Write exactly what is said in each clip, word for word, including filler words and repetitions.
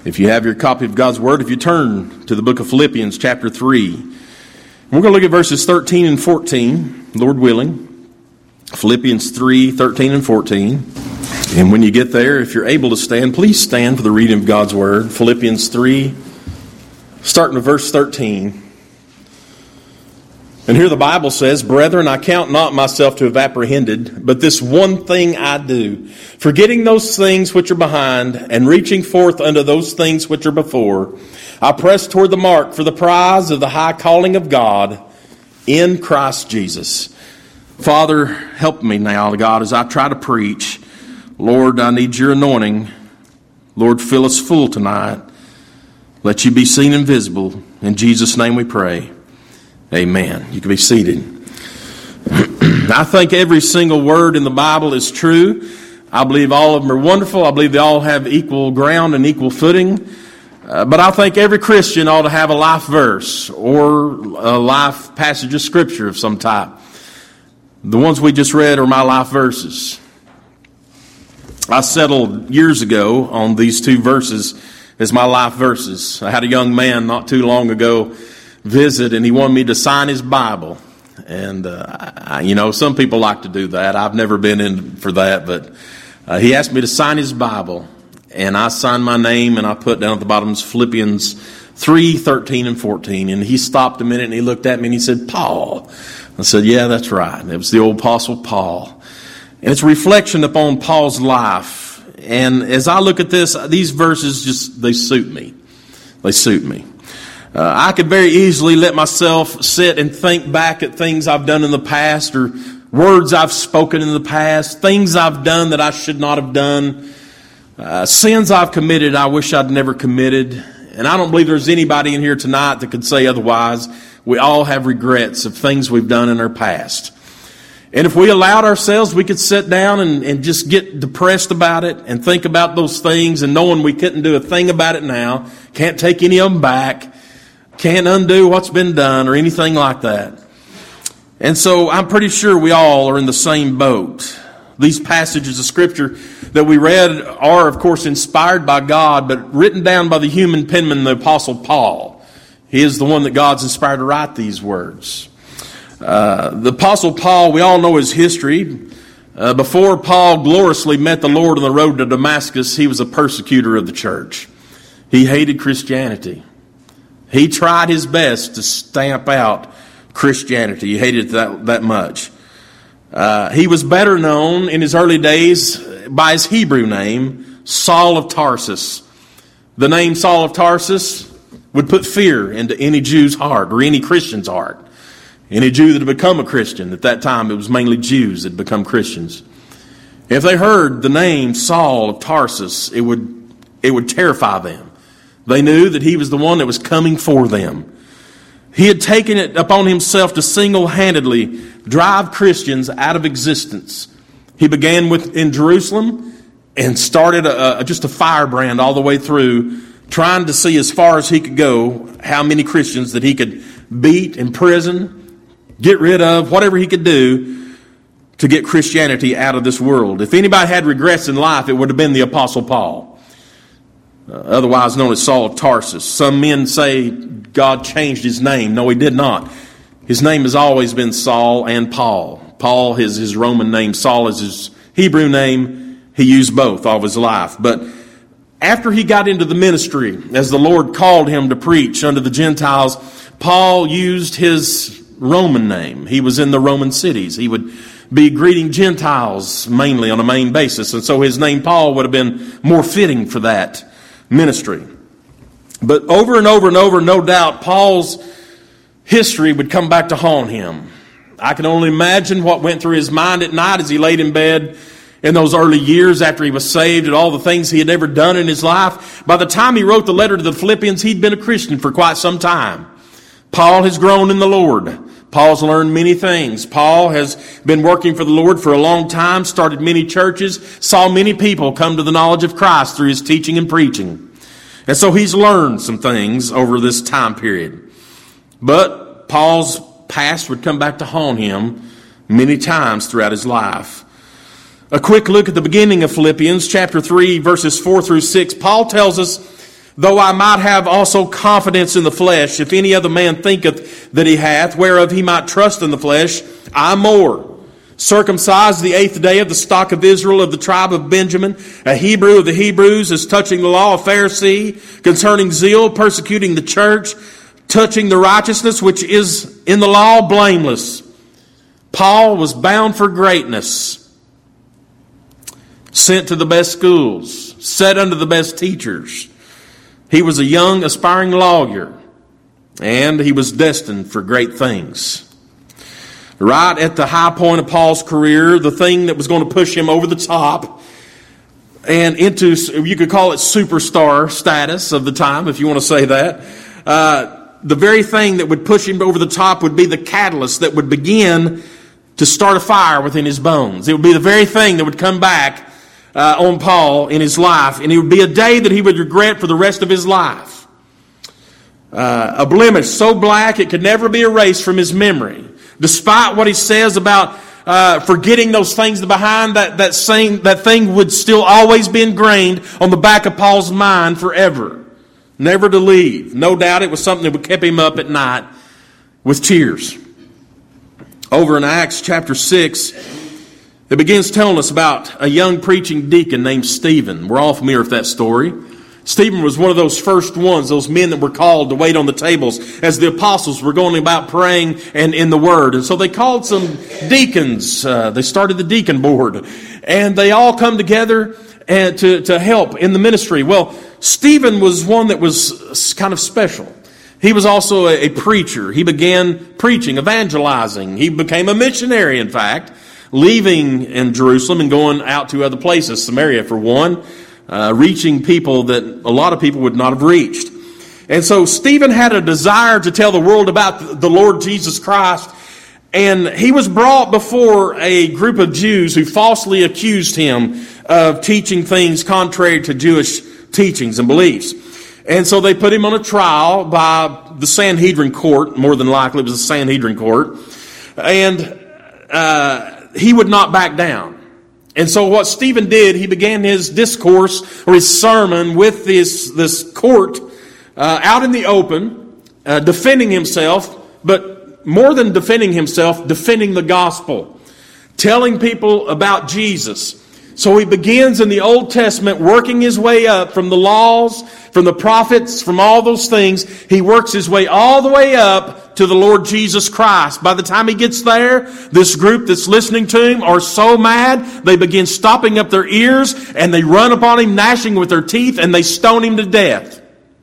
If you have your copy of God's Word, if you turn to the book of Philippians chapter three, we're going to look at verses thirteen and fourteen, Lord willing. Philippians three, thirteen and fourteen. And when you get there, if you're able to stand, please stand for the reading of God's Word. Philippians three, starting with verse thirteen. And here the Bible says, "Brethren, I count not myself to have apprehended, but this one thing I do, forgetting those things which are behind, and reaching forth unto those things which are before, I press toward the mark for the prize of the high calling of God in Christ Jesus." Father, help me now, God, as I try to preach. Lord, I need your anointing. Lord, fill us full tonight. Let you be seen and visible. In Jesus' name we pray. Amen. You can be seated. I think every single word in the Bible is true. I believe all of them are wonderful. I believe they all have equal ground and equal footing. Uh, but I think every Christian ought to have a life verse or a life passage of Scripture of some type. The ones we just read are my life verses. I settled years ago on these two verses as my life verses. I had a young man not too long ago visit, and he wanted me to sign his Bible. And, uh, I, you know, some people like to do that. I've never been in for that, but uh, he asked me to sign his Bible. And I signed my name, and I put down at the bottom Philippians three, thirteen, and fourteen. And he stopped a minute, and he looked at me, and he said, "Paul." I said, "Yeah, that's right." And it was the old Apostle Paul. And it's a reflection upon Paul's life. And as I look at this, these verses just, they suit me. They suit me. Uh, I could very easily let myself sit and think back at things I've done in the past, or words I've spoken in the past, things I've done that I should not have done, uh, sins I've committed I wish I'd never committed. And I don't believe there's anybody in here tonight that could say otherwise. We all have regrets of things we've done in our past. And if we allowed ourselves, we could sit down and, and just get depressed about it and think about those things, and knowing we couldn't do a thing about it now, can't take any of them back, can't undo what's been done or anything like that. And so I'm pretty sure we all are in the same boat. These passages of Scripture that we read are, of course, inspired by God, but written down by the human penman, the Apostle Paul. He is the one that God's inspired to write these words. Uh, the Apostle Paul, we all know his history. Uh, before Paul gloriously met the Lord on the road to Damascus, he was a persecutor of the church. He hated Christianity. He tried his best to stamp out Christianity. He hated it that, that much. Uh, he was better known in his early days by his Hebrew name, Saul of Tarsus. The name Saul of Tarsus would put fear into any Jew's heart or any Christian's heart. Any Jew that had become a Christian. At that time, it was mainly Jews that had become Christians. If they heard the name Saul of Tarsus, it would, it would terrify them. They knew that he was the one that was coming for them. He had taken it upon himself to single-handedly drive Christians out of existence. He began with in Jerusalem and started a, a, just a firebrand all the way through, trying to see as far as he could go how many Christians that he could beat, imprison, get rid of, whatever he could do to get Christianity out of this world. If anybody had regrets in life, it would have been the Apostle Paul. Uh, otherwise known as Saul of Tarsus. Some men say God changed his name. No, he did not. His name has always been Saul and Paul. Paul is his Roman name. Saul is his Hebrew name. He used both all of his life. But after he got into the ministry, as the Lord called him to preach unto the Gentiles, Paul used his Roman name. He was in the Roman cities. He would be greeting Gentiles mainly on a main basis. And so his name Paul would have been more fitting for that ministry. But over and over and over, no doubt, Paul's history would come back to haunt him. I can only imagine what went through his mind at night as he laid in bed in those early years after he was saved, and all the things he had ever done in his life. By the time he wrote the letter to the Philippians, he'd been a Christian for quite some time. Paul has grown in the Lord. Paul's learned many things. Paul has been working for the Lord for a long time, started many churches, saw many people come to the knowledge of Christ through his teaching and preaching. And so he's learned some things over this time period. But Paul's past would come back to haunt him many times throughout his life. A quick look at the beginning of Philippians chapter three, verses four through six. Paul tells us Though I might have also confidence in the flesh, if any other man thinketh that he hath, whereof he might trust in the flesh, I more. Circumcised the eighth day of the stock of Israel, of the tribe of Benjamin, a Hebrew of the Hebrews, as touching the law, a Pharisee, concerning zeal, persecuting the church, touching the righteousness which is in the law, blameless. Paul was bound for greatness, sent to the best schools, set under the best teachers. He was a young, aspiring lawyer, and he was destined for great things. Right at the high point of Paul's career, the thing that was going to push him over the top and into, you could call it superstar status of the time, if you want to say that, uh, the very thing that would push him over the top would be the catalyst that would begin to start a fire within his bones. It would be the very thing that would come back Uh, on Paul in his life, and it would be a day that he would regret for the rest of his life. Uh, a blemish so black it could never be erased from his memory. Despite what he says about uh, forgetting those things behind, that that same that thing would still always be ingrained on the back of Paul's mind forever, never to leave. No doubt it was something that kept him up at night with tears. Over in Acts chapter six, it begins telling us about a young preaching deacon named Stephen. We're all familiar with that story. Stephen was one of those first ones, those men that were called to wait on the tables as the apostles were going about praying and in the Word. And so they called some deacons. Uh, they started the deacon board. And they all come together and to, to help in the ministry. Well, Stephen was one that was kind of special. He was also a, a preacher. He began preaching, evangelizing. He became a missionary, in fact, leaving in Jerusalem and going out to other places, Samaria for one, uh, reaching people that a lot of people would not have reached. And so Stephen had a desire to tell the world about the Lord Jesus Christ, and he was brought before a group of Jews who falsely accused him of teaching things contrary to Jewish teachings and beliefs. And so they put him on a trial by the Sanhedrin court, more than likely it was the Sanhedrin court, and uh he would not back down. And so what Stephen did, he began his discourse or his sermon with this, this court uh, out in the open, uh, defending himself, but more than defending himself, defending the gospel, telling people about Jesus. So he begins in the Old Testament, working his way up from the laws, from the prophets, from all those things. He works his way all the way up to the Lord Jesus Christ. By the time he gets there, this group that's listening to him are so mad, they begin stopping up their ears, and they run upon him, gnashing with their teeth, and they stone him to death.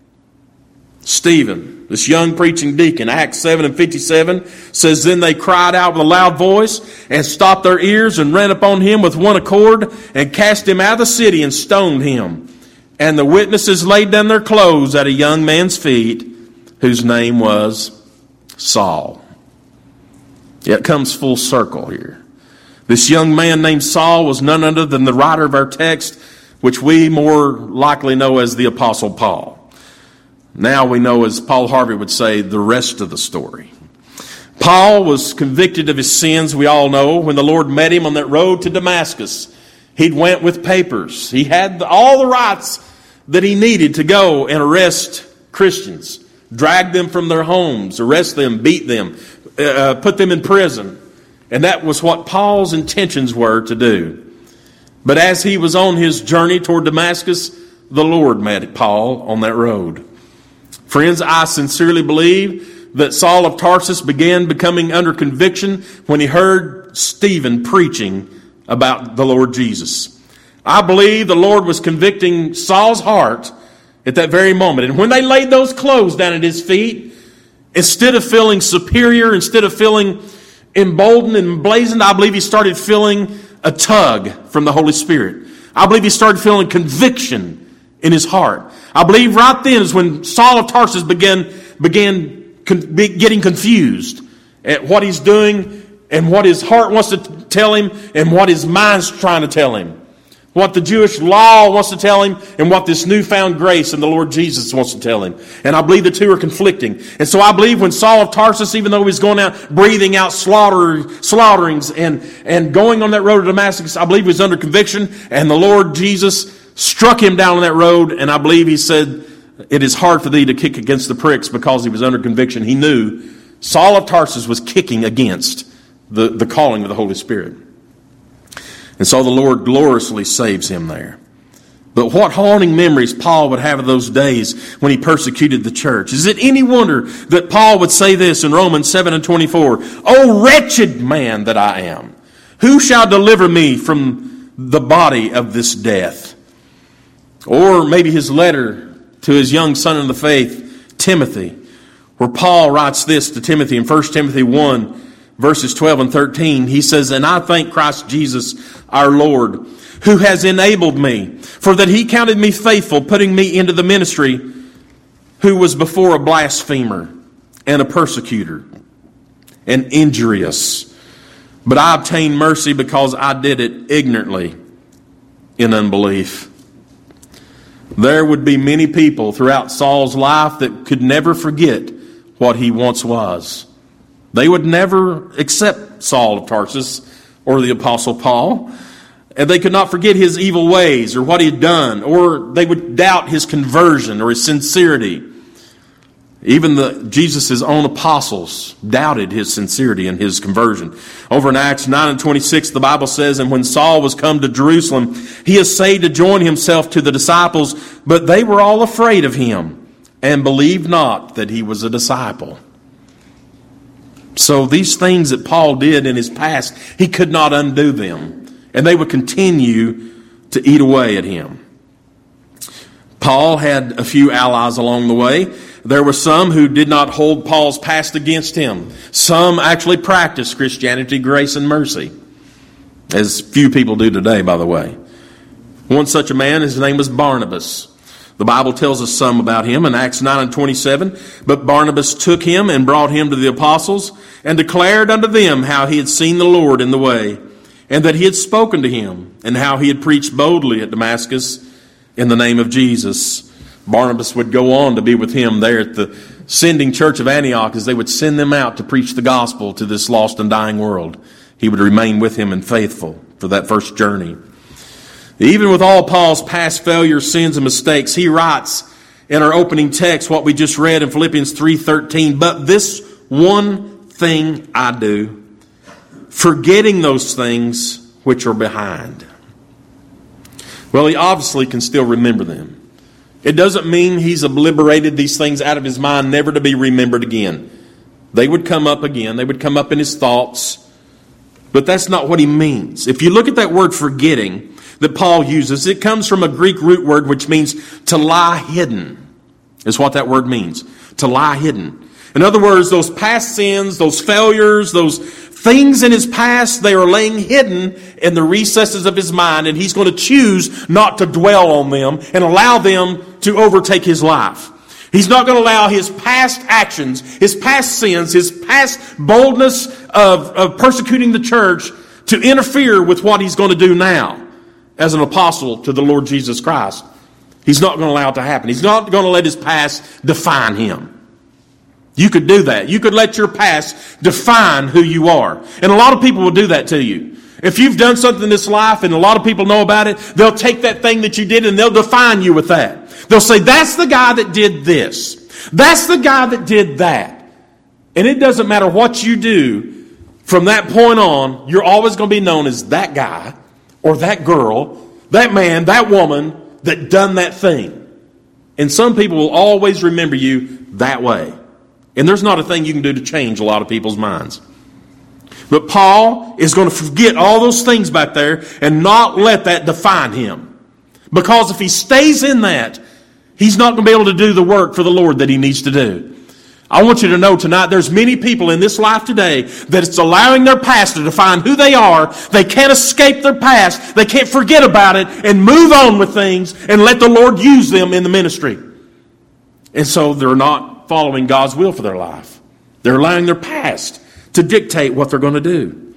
Stephen, this young preaching deacon, Acts seven and fifty-seven, says, Then they cried out with a loud voice, and stopped their ears, and ran upon him with one accord, and cast him out of the city, and stoned him. And the witnesses laid down their clothes at a young man's feet, whose name was Saul. It comes full circle here. This young man named Saul was none other than the writer of our text, which we more likely know as the Apostle Paul. Now we know, as Paul Harvey would say, the rest of the story. Paul was convicted of his sins, we all know, when the Lord met him on that road to Damascus. He'd went with papers. He had all the rights that he needed to go and arrest Christians, drag them from their homes, arrest them, beat them, uh, put them in prison. And that was what Paul's intentions were to do. But as he was on his journey toward Damascus, the Lord met Paul on that road. Friends, I sincerely believe that Saul of Tarsus began becoming under conviction when he heard Stephen preaching about the Lord Jesus. I believe the Lord was convicting Saul's heart at that very moment. And when they laid those clothes down at his feet, instead of feeling superior, instead of feeling emboldened and emblazoned, I believe he started feeling a tug from the Holy Spirit. I believe he started feeling conviction in his heart. I believe right then is when Saul of Tarsus began, began con- getting confused at what he's doing and what his heart wants to tell him and what his mind's trying to tell him. What the Jewish law wants to tell him and what this newfound grace in the Lord Jesus wants to tell him. And I believe the two are conflicting. And so I believe when Saul of Tarsus, even though he was going out breathing out slaughter, slaughterings and, and going on that road to Damascus, I believe he was under conviction, and the Lord Jesus struck him down on that road, and I believe he said, it is hard for thee to kick against the pricks, because he was under conviction. He knew Saul of Tarsus was kicking against the, the calling of the Holy Spirit. And so the Lord gloriously saves him there. But what haunting memories Paul would have of those days when he persecuted the church. Is it any wonder that Paul would say this in Romans seven and twenty-four? O wretched man that I am, who shall deliver me from the body of this death? Or maybe his letter to his young son in the faith, Timothy, where Paul writes this to Timothy in First Timothy one, verses twelve and thirteen. He says, and I thank Christ Jesus our Lord, who has enabled me, for that he counted me faithful, putting me into the ministry, who was before a blasphemer and a persecutor and injurious. But I obtained mercy because I did it ignorantly in unbelief. There would be many people throughout Saul's life that could never forget what he once was. They would never accept Saul of Tarsus or the Apostle Paul. And they could not forget his evil ways or what he had done, or they would doubt his conversion or his sincerity. Even the Jesus' own apostles doubted his sincerity and his conversion. Over in Acts nine and twenty-six, the Bible says, and when Saul was come to Jerusalem, he essayed to join himself to the disciples, but they were all afraid of him and believed not that he was a disciple. So these things that Paul did in his past, he could not undo them. And they would continue to eat away at him. Paul had a few allies along the way. There were some who did not hold Paul's past against him. Some actually practiced Christianity, grace, and mercy. As few people do today, by the way. One such a man, his name was Barnabas. The Bible tells us some about him in Acts nine and twenty-seven. But Barnabas took him and brought him to the apostles, and declared unto them how he had seen the Lord in the way, and that he had spoken to him, and how he had preached boldly at Damascus in the name of Jesus. Barnabas would go on to be with him there at the sending church of Antioch as they would send them out to preach the gospel to this lost and dying world. He would remain with him and faithful for that first journey. Even with all Paul's past failures, sins, and mistakes, he writes in our opening text what we just read in Philippians three thirteen, but this one thing I do, forgetting those things which are behind. Well, he obviously can still remember them. It doesn't mean he's obliterated these things out of his mind, never to be remembered again. They would come up again. They would come up in his thoughts. But that's not what he means. If you look at that word forgetting that Paul uses, it comes from a Greek root word which means to lie hidden, is what that word means. To lie hidden. In other words, those past sins, those failures, those things in his past, they are laying hidden in the recesses of his mind, and he's going to choose not to dwell on them and allow them to overtake his life. He's not going to allow his past actions, his past sins, his past boldness of, of persecuting the church to interfere with what he's going to do now as an apostle to the Lord Jesus Christ. He's not going to allow it to happen. He's not going to let his past define him. You could do that. You could let your past define who you are. And a lot of people will do that to you. If you've done something in this life and a lot of people know about it, they'll take that thing that you did and they'll define you with that. They'll say, that's the guy that did this. That's the guy that did that. And it doesn't matter what you do. From that point on, you're always going to be known as that guy or that girl, that man, that woman that done that thing. And some people will always remember you that way. And there's not a thing you can do to change a lot of people's minds. But Paul is going to forget all those things back there and not let that define him. Because if he stays in that, he's not going to be able to do the work for the Lord that he needs to do. I want you to know tonight, there's many people in this life today that it's allowing their past to define who they are. They can't escape their past. They can't forget about it and move on with things and let the Lord use them in the ministry. And so they're not following God's will for their life. They're allowing their past to dictate what they're going to do.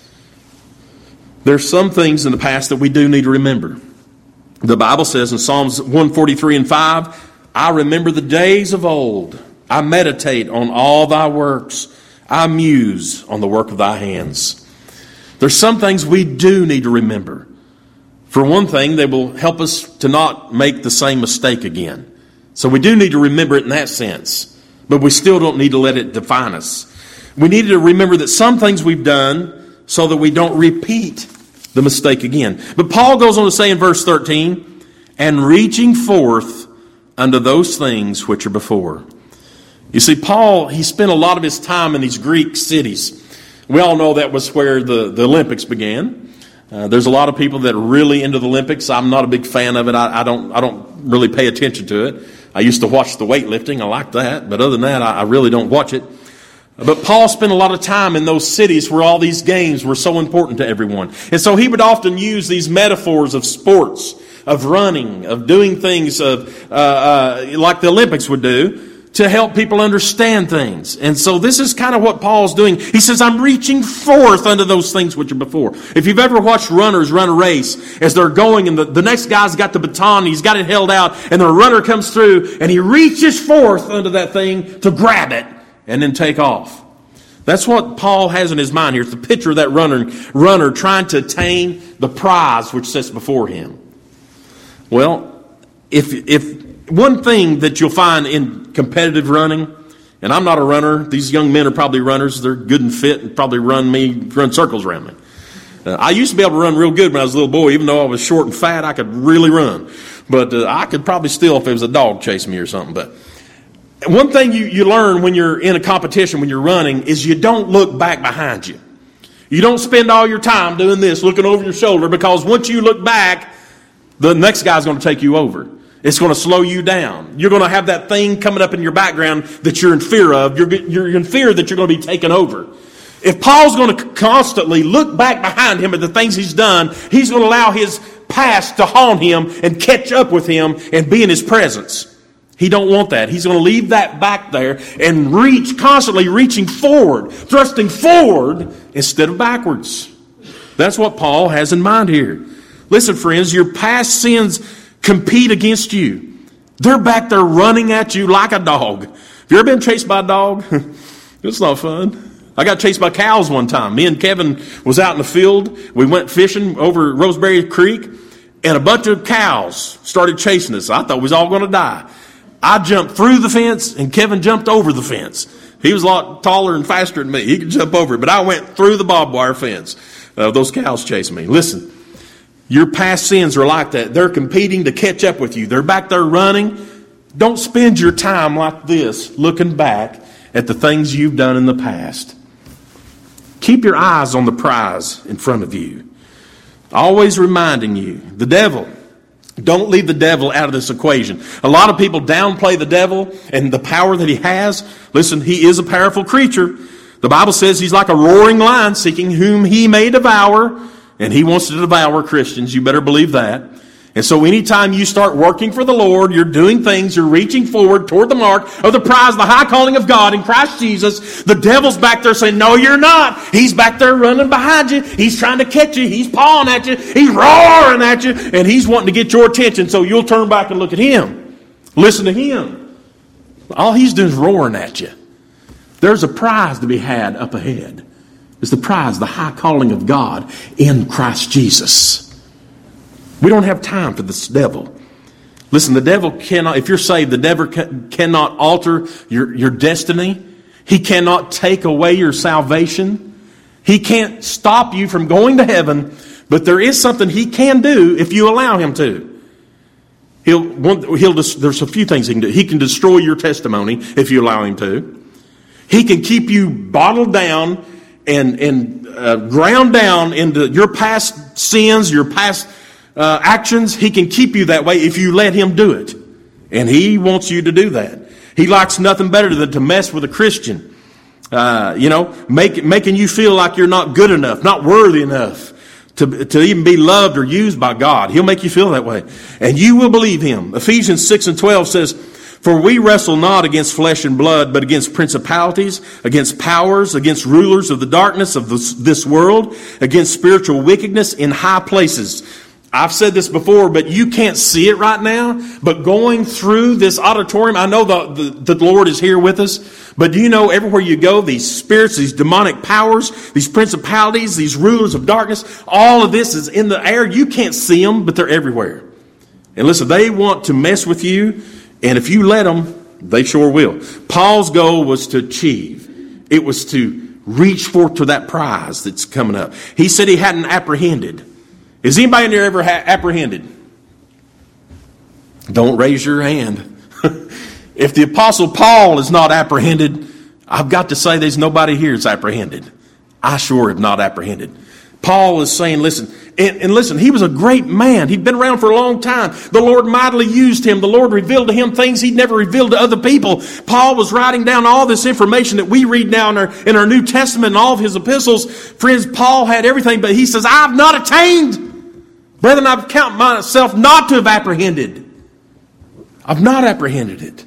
There's some things in the past that we do need to remember. The Bible says in Psalms one forty-three and five, I remember the days of old. I meditate on all thy works. I muse on the work of thy hands. There's some things we do need to remember. For one thing, they will help us to not make the same mistake again. So we do need to remember it in that sense. But we still don't need to let it define us. We need to remember that some things we've done so that we don't repeat the mistake again. But Paul goes on to say in verse thirteen, and reaching forth unto those things which are before. You see, Paul, he spent a lot of his time in these Greek cities. We all know that was where the, the Olympics began. Uh, there's a lot of people that are really into the Olympics. I'm not a big fan of it. I, I don't I don't really pay attention to it. I used to watch the weightlifting. I like that. But other than that, I, I really don't watch it. But Paul spent a lot of time in those cities where all these games were so important to everyone. And so he would often use these metaphors of sports, of running, of doing things of, uh, uh, like the Olympics would do, to help people understand things. And so this is kind of what Paul's doing. He says, I'm reaching forth unto those things which are before. If you've ever watched runners run a race, as they're going and the, the next guy's got the baton, he's got it held out, and the runner comes through and he reaches forth unto that thing to grab it and then take off. That's what Paul has in his mind here. It's the picture of that runner, runner trying to attain the prize which sits before him. Well, if if one thing that you'll find in competitive running, and I'm not a runner, these young men are probably runners, they're good and fit and probably run me, run circles around me. Uh, I used to be able to run real good when I was a little boy. Even though I was short and fat, I could really run. But uh, I could probably still if it was a dog chasing me or something. But one thing you, you learn when you're in a competition, when you're running, is you don't look back behind you. You don't spend all your time doing this, looking over your shoulder, because once you look back, the next guy's going to take you over. It's going to slow you down. You're going to have that thing coming up in your background that you're in fear of. You're, you're in fear that you're going to be taken over. If Paul's going to constantly look back behind him at the things he's done, he's going to allow his past to haunt him and catch up with him and be in his presence. He don't want that. He's going to leave that back there and reach, constantly reaching forward, thrusting forward instead of backwards. That's what Paul has in mind here. Listen, friends, your past sins compete against you. They're back there running at you like a dog. Have you ever been chased by a dog? It's not fun. I got chased by cows one time. Me and Kevin was out in the field. We went fishing over Roseberry Creek, and a bunch of cows started chasing us. I thought we was all going to die. I jumped through the fence, and Kevin jumped over the fence. He was a lot taller and faster than me. He could jump over it, but I went through the barbed wire fence. Uh, those cows chasing me. Listen. Your past sins are like that. They're competing to catch up with you. They're back there running. Don't spend your time like this looking back at the things you've done in the past. Keep your eyes on the prize in front of you. Always reminding you, the devil. Don't leave the devil out of this equation. A lot of people downplay the devil and the power that he has. Listen, he is a powerful creature. The Bible says he's like a roaring lion seeking whom he may devour. And he wants to devour Christians. You better believe that. And so anytime you start working for the Lord, you're doing things, you're reaching forward toward the mark of the prize, the high calling of God in Christ Jesus, the devil's back there saying, no, you're not. He's back there running behind you. He's trying to catch you. He's pawing at you. He's roaring at you. And he's wanting to get your attention, so you'll turn back and look at him. Listen to him. All he's doing is roaring at you. There's a prize to be had up ahead. It's the prize, the high calling of God in Christ Jesus. We don't have time for this devil. Listen, the devil cannot, if you're saved, the devil ca- cannot alter your, your destiny. He cannot take away your salvation. He can't stop you from going to heaven, but there is something he can do if you allow him to. He'll, he'll, there's a few things he can do. He can destroy your testimony if you allow him to. He can keep you bottled down and, and uh, ground down into your past sins, your past uh, actions. He can keep you that way if you let him do it. And he wants you to do that. He likes nothing better than to mess with a Christian. Uh, you know, make, making you feel like you're not good enough, not worthy enough to, to even be loved or used by God. He'll make you feel that way. And you will believe him. Ephesians six and twelve says, for we wrestle not against flesh and blood, but against principalities, against powers, against rulers of the darkness of this, this world, against spiritual wickedness in high places. I've said this before, but you can't see it right now. But going through this auditorium, I know the, the, the Lord is here with us. But do you know everywhere you go, these spirits, these demonic powers, these principalities, these rulers of darkness, all of this is in the air. You can't see them, but they're everywhere. And listen, they want to mess with you And if you let them, they sure will. Paul's goal was to achieve. It was to reach forth to that prize that's coming up. He said he hadn't apprehended. Is anybody in there ever ha- apprehended? Don't raise your hand. If the Apostle Paul is not apprehended, I've got to say there's nobody here that's apprehended. I sure have not apprehended. Paul is saying, listen, and, and listen, he was a great man. He'd been around for a long time. The Lord mightily used him. The Lord revealed to him things he'd never revealed to other people. Paul was writing down all this information that we read now in our, in our New Testament and all of his epistles. Friends, Paul had everything, but he says, I've not attained. Brethren, I count myself not to have apprehended. I've not apprehended it.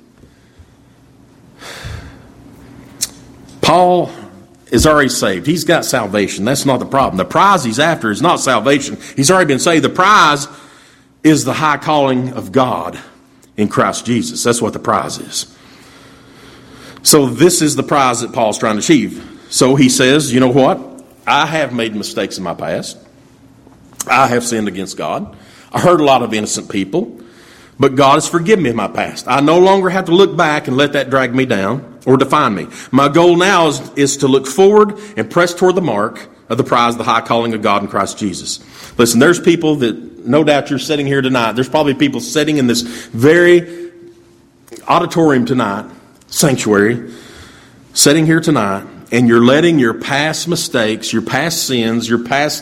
Paul is already saved. He's got salvation. That's not the problem. The prize he's after is not salvation. He's already been saved. The prize is the high calling of God in Christ Jesus. That's what the prize is. So this is the prize that Paul's trying to achieve. So he says, you know what? I have made mistakes in my past. I have sinned against God. I hurt a lot of innocent people. But God has forgiven me of my past. I no longer have to look back and let that drag me down or define me. My goal now is, is to look forward and press toward the mark of the prize of the high calling of God in Christ Jesus. Listen, there's people that no doubt you're sitting here tonight. There's probably people sitting in this very auditorium tonight, sanctuary, sitting here tonight, and you're letting your past mistakes, your past sins, your past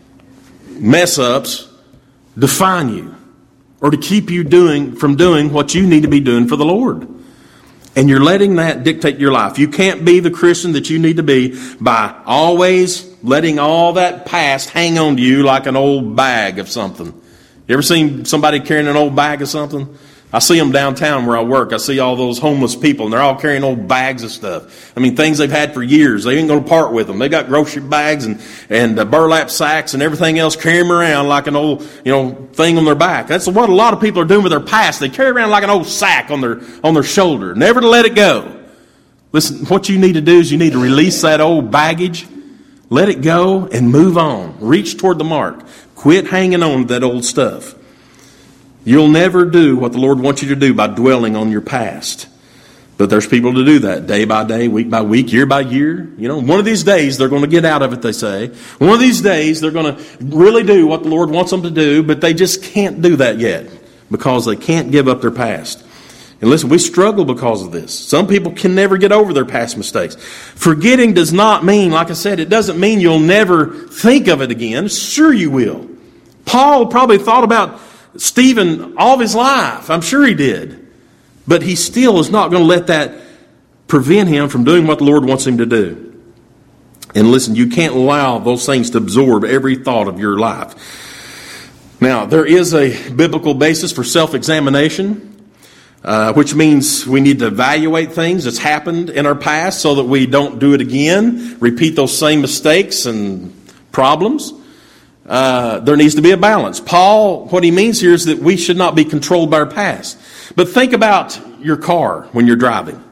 mess-ups define you, or to keep you doing from doing what you need to be doing for the Lord. And you're letting that dictate your life. You can't be the Christian that you need to be by always letting all that past hang on to you like an old bag of something. You ever seen somebody carrying an old bag of something? I see them downtown where I work. I see all those homeless people, and they're all carrying old bags of stuff. I mean, things they've had for years. They ain't going to part with them. They got grocery bags and, and uh, burlap sacks and everything else, carrying them around like an old, you know, thing on their back. That's what a lot of people are doing with their past. They carry around like an old sack on their, on their shoulder, never to let it go. Listen, what you need to do is you need to release that old baggage, let it go, and move on. Reach toward the mark. Quit hanging on to that old stuff. You'll never do what the Lord wants you to do by dwelling on your past. But there's people to do that day by day, week by week, year by year. You know, one of these days they're going to get out of it, they say. One of these days they're going to really do what the Lord wants them to do, but they just can't do that yet because they can't give up their past. And listen, we struggle because of this. Some people can never get over their past mistakes. Forgetting does not mean, like I said, it doesn't mean you'll never think of it again. Sure you will. Paul probably thought about Stephen all of his life. I'm sure he did. But he still is not going to let that prevent him from doing what the Lord wants him to do. And listen, you can't allow those things to absorb every thought of your life. Now, there is a biblical basis for self-examination, uh, which means we need to evaluate things that's happened in our past so that we don't do it again, repeat those same mistakes and problems. Uh, there needs to be a balance. Paul, what he means here is that we should not be controlled by our past. But think about your car when you're driving.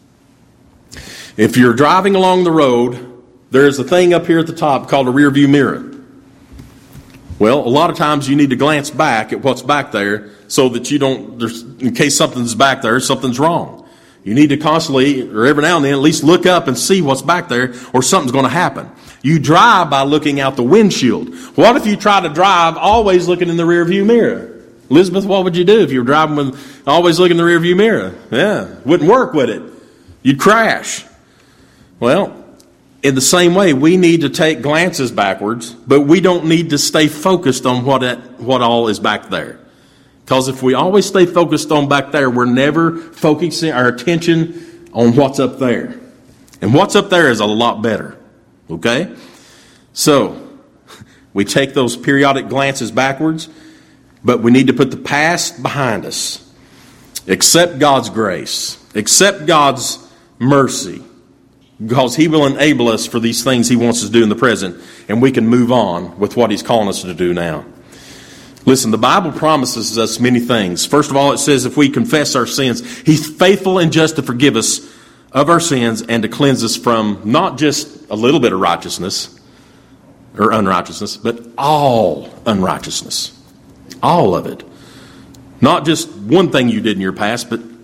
If you're driving along the road, there's a thing up here at the top called a rear view mirror. Well, a lot of times you need to glance back at what's back there so that you don't, there's, in case something's back there, something's wrong. You need to constantly, or every now and then, at least look up and see what's back there, or something's going to happen. You drive by looking out the windshield. What if you try to drive always looking in the rear view mirror? Elizabeth, what would you do if you were driving with always looking in the rear view mirror? Yeah, wouldn't work, would it? You'd crash. Well, in the same way, we need to take glances backwards, but we don't need to stay focused on what it, what all is back there. Because if we always stay focused on back there, we're never focusing our attention on what's up there. And what's up there is a lot better. Okay? So, we take those periodic glances backwards, but we need to put the past behind us. Accept God's grace. Accept God's mercy. Because He will enable us for these things He wants us to do in the present, and we can move on with what He's calling us to do now. Listen, the Bible promises us many things. First of all, it says if we confess our sins, He's faithful and just to forgive us of our sins and to cleanse us from not just a little bit of righteousness or unrighteousness, but all unrighteousness. All of it. Not just one thing you did in your past, but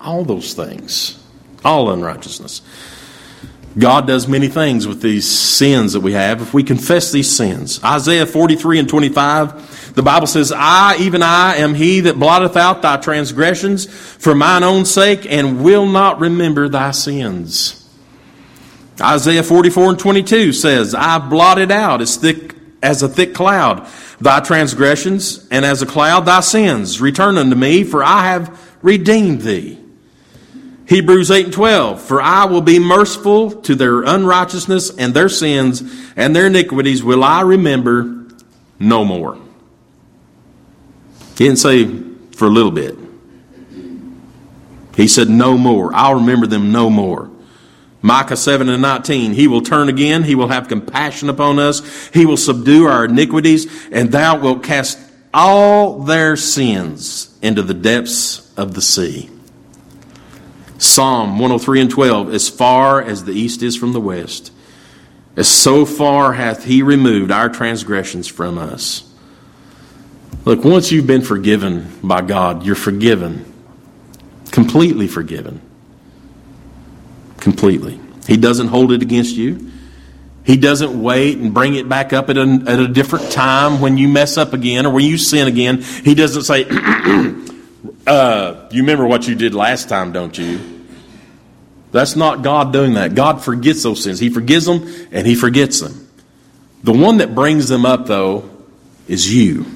All those things. All unrighteousness. God does many things with these sins that we have if we confess these sins. Isaiah forty-three and twenty-five, the Bible says, I, even I, am he that blotteth out thy transgressions for mine own sake, and will not remember thy sins. Isaiah forty-four and twenty-two says, I blotted out as thick as a thick cloud thy transgressions, and as a cloud thy sins. Return unto me, for I have redeemed thee. Hebrews eight and twelve, for I will be merciful to their unrighteousness, and their sins and their iniquities will I remember no more. He didn't say for a little bit. He said no more. I'll remember them no more. Micah seven and nineteen, he will turn again, he will have compassion upon us, he will subdue our iniquities, and thou wilt cast all their sins into the depths of the sea. Psalm one oh three and twelve, as far as the east is from the west, as so far hath he removed our transgressions from us. Look, once you've been forgiven by God, you're forgiven. Completely forgiven. Completely. He doesn't hold it against you. He doesn't wait and bring it back up at a, at a different time when you mess up again or when you sin again. He doesn't say, uh, you remember what you did last time, don't you? That's not God doing that. God forgets those sins. He forgives them and he forgets them. The one that brings them up, though, is you.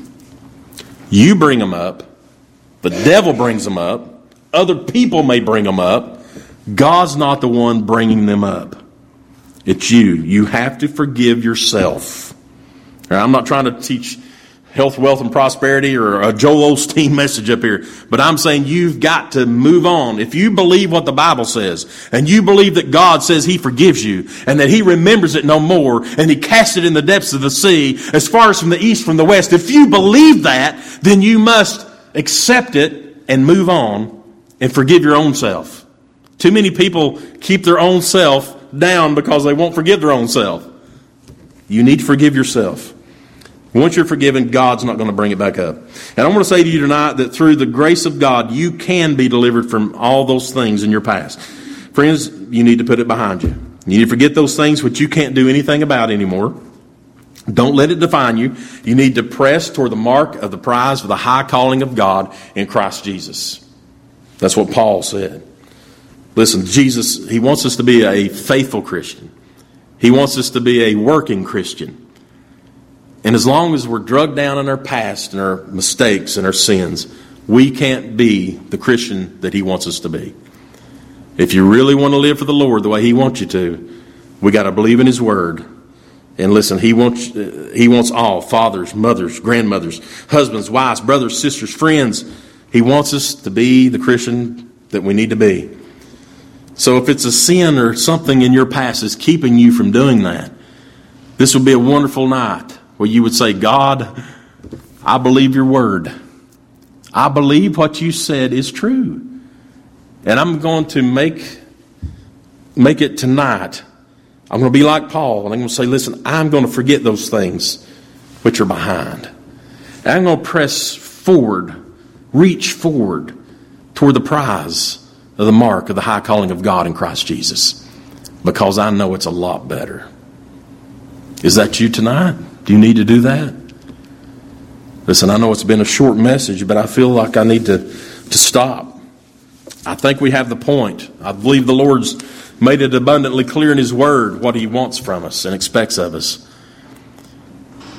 You bring them up. The devil brings them up. Other people may bring them up. God's not the one bringing them up. It's you. You have to forgive yourself. Now, I'm not trying to teach health, wealth, and prosperity or a Joel Osteen message up here, but I'm saying you've got to move on. If you believe what the Bible says, and you believe that God says he forgives you, and that he remembers it no more, and he casts it in the depths of the sea, as far as from the east from the west, if you believe that, then you must accept it and move on and forgive your own self. Too many people keep their own self down because they won't forgive their own self. You need to forgive yourself. Once you're forgiven, God's not going to bring it back up. And I want to say to you tonight that through the grace of God, you can be delivered from all those things in your past. Friends, you need to put it behind you. You need to forget those things which you can't do anything about anymore. Don't let it define you. You need to press toward the mark of the prize of the high calling of God in Christ Jesus. That's what Paul said. Listen, Jesus, he wants us to be a faithful Christian. He wants us to be a working Christian. And as long as we're drugged down in our past and our mistakes and our sins, we can't be the Christian that he wants us to be. If you really want to live for the Lord the way he wants you to, we got to believe in his word. And listen, he wants he wants all, fathers, mothers, grandmothers, husbands, wives, brothers, sisters, friends. He wants us to be the Christian that we need to be. So if it's a sin or something in your past that's keeping you from doing that, this would be a wonderful night where you would say, God, I believe your word. I believe what you said is true. And I'm going to make, make it tonight. I'm going to be like Paul, and I'm going to say, listen, I'm going to forget those things which are behind. And I'm going to press forward, reach forward toward the prize of the mark of the high calling of God in Christ Jesus, because I know it's a lot better. Is that you tonight? Do you need to do that? Listen, I know it's been a short message, but I feel like I need to, to stop. I think we have the point. I believe the Lord's made it abundantly clear in his word what he wants from us and expects of us.